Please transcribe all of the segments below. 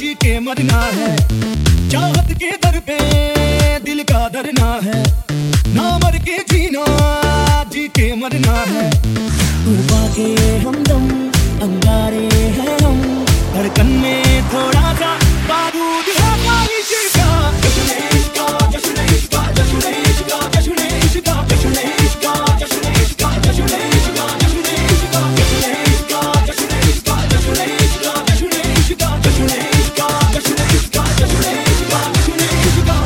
जी के मरना है, चाहत के दर पे दिल का धरना है, ना मर के जीना जी के मरना है। तूफान के हमदम अंगारे हैं हम, धड़कन में थोड़ा सा बारूद है ख्वाहिश का। जश्न इश्क का, जश्न इश्क का, जश्न इश्क का, जश्न इश्क का, जश्न इश्क का, जश्न इश्क का, जश्न इश्क का, जश्न इश्क का, जश्न इश्क का, जश्न इश्क का, जश्न इश्क का, जश्न इश्क का, जश्न इश्क का, जश्न इश्क का, जश्न इश्क का, जश्न इश्क का।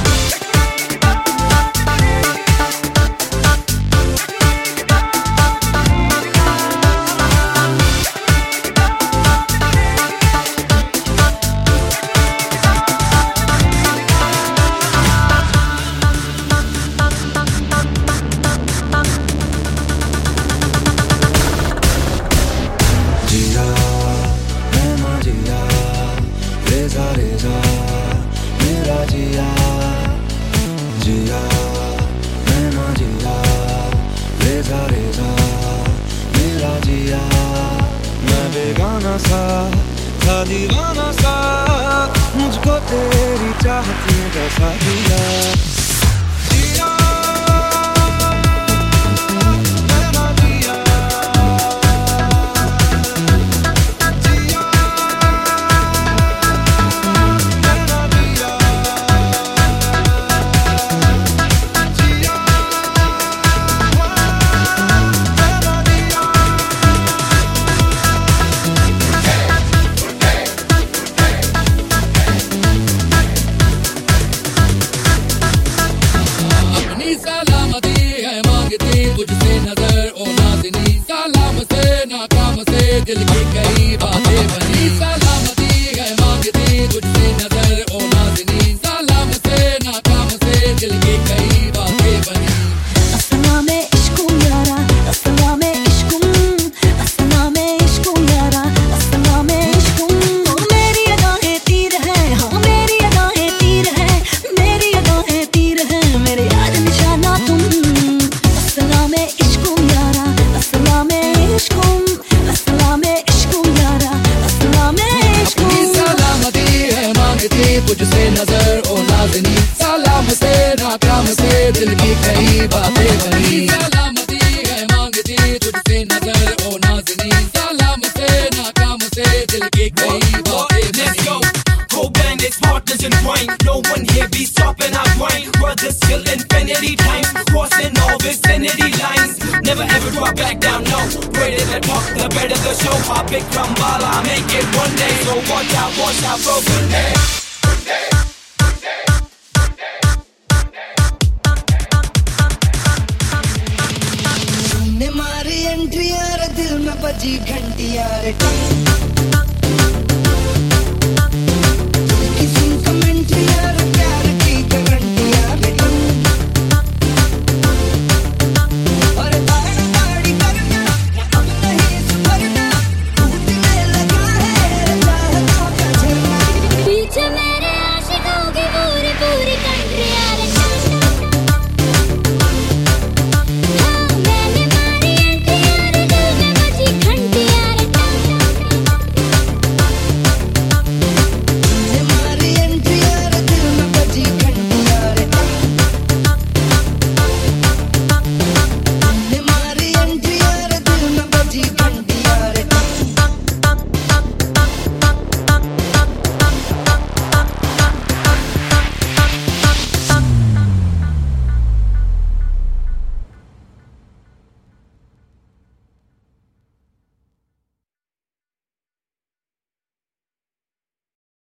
मेरा जिया जिया मैं ना जिया, रेजा रेजा मेरा जिया। मैं बेगाना सा था दीवाना सा, मुझको तेरी चाहत ने बसा दिया। सलामती है मांगती तुझसे नजर ओ नाज़नी, सलाम से नाकाम से दिल की कई बातें बनी। सलामती है मांगती तुझसे नजर ओ नाज़नी, सलाम से नाकाम से दिल की कई बातें बनी। अस्सलाम इश्कुम यारा, अस्सलाम इश्कुम, अस्सलाम इश्कुम यारा, अस्सलाम इश्कुम। मेरी अदाएं तीर है, हाँ मेरी अदाएं तीर है, मेरी अदाएं तीर है, मेरे यार निशाना तुम। अस्सलाम इश्कुम यारा, अस्सलाम इश्कुम, अस्सलाम इश्कुम यारा, अस्सलाम इश्कुम। सलामती है मांगती तुझसे नजर ओ नाज़नी, सलाम से नाकाम से दिल की कई बातें बनी। सलामती है मांगती तुझसे नजर ओ नाज़नी, सलाम से नाकाम से दिल की कई बातें बनी। Co-bandits, partners in crime. No one here be stopping our grind. Brothers till infinity times, crossing all vicinity lines. Never ever drop back down, no. Greater the talk, the better the show. Pop it, Kambala, make it one day. So watch out, broken day. ने मारी entry यार, दिल में बजी घंटी यार।